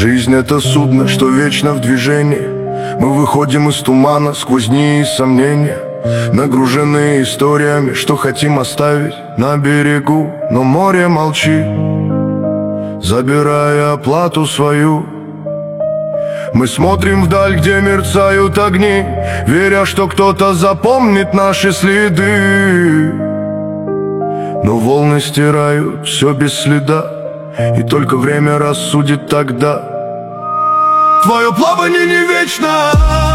Жизнь — это судно, что вечно в движении. Мы выходим из тумана сквозь дни и сомнения, нагруженные историями, что хотим оставить на берегу. Но море молчит, забирая оплату свою. Мы смотрим вдаль, где мерцают огни, веря, что кто-то запомнит наши следы. Но волны стирают все без следа, и только время рассудит тогда. Твое плавание не вечно,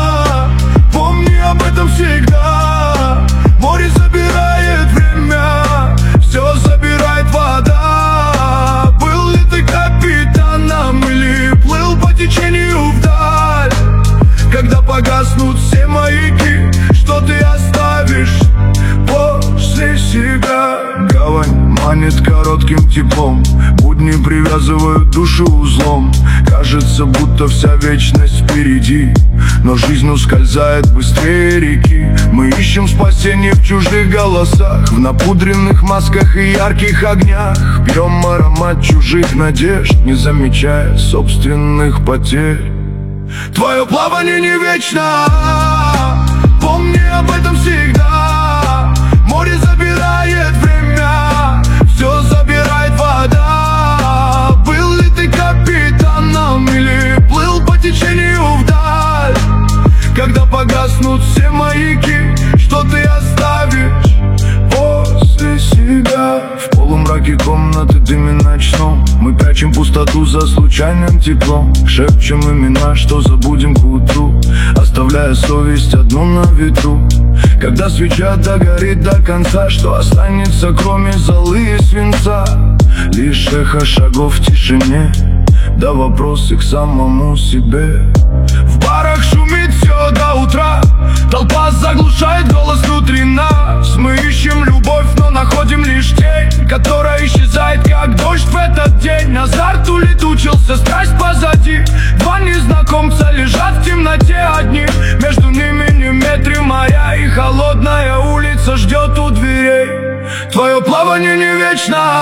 помни об этом всегда. Море забирает время, все забирает вода. Был ли ты капитаном или плыл по течению вдаль? Когда погаснут все маяки, что ты оставишь после себя? Гавань манит коротким теплом, будни привязывают душу узлом. Кажется, будто вся вечность впереди, но жизнь ускользает быстрее реки. Мы ищем спасение в чужих голосах, в напудренных масках и ярких огнях. Пьем аромат чужих надежд, не замечая собственных потерь. Твое плавание не вечно, помни об этом всегда. Море забирает время, все забирает вода. Был ли ты капитаном или плыл по течению вдаль? Когда погаснут все маяки, что ты оставишь после себя? В полумраке комнаты дыме ночном мы прячем пустоту за случайным теплом. Шепчем имена, что забудем к утру, оставляя совесть одну на ветру. Когда свеча догорит до конца, что останется кроме золы и свинца? Лишь эхо шагов в тишине, да вопросы к самому себе. В барах шумит все до утра, толпа заглушает голос внутри нас. Мы ищем любовь, но находим лишь тень, которая исчезает, как дождь в этот день. Азарт улетучился, страсть позади. Два незнакомца лежат в темноте одни, между ними не метры моря, и холодная улица ждет у дверей. Твое плавание не вечно,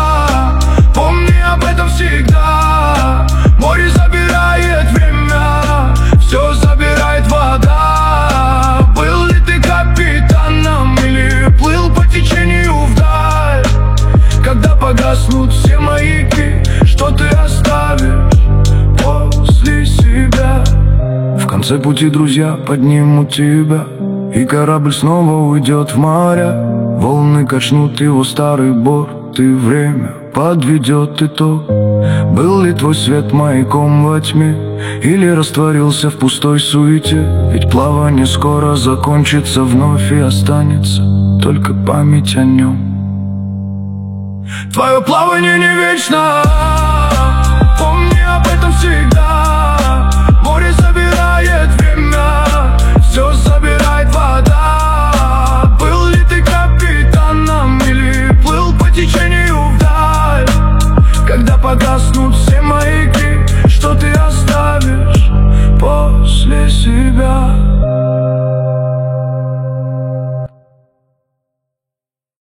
помни об этом всегда. Море забирает время, все забирает вода. Был ли ты капитаном или плыл по течению вдаль? Когда погаснут все маяки, что ты оставишь после себя? В конце пути друзья поднимут тебя, и корабль снова уйдет в море. Волны качнут его старый борт, и время подведет итог. Был ли твой свет маяком во тьме, или растворился в пустой суете? Ведь плавание скоро закончится вновь, и останется только память о нем. Твое плавание не вечно, помни об этом всегда.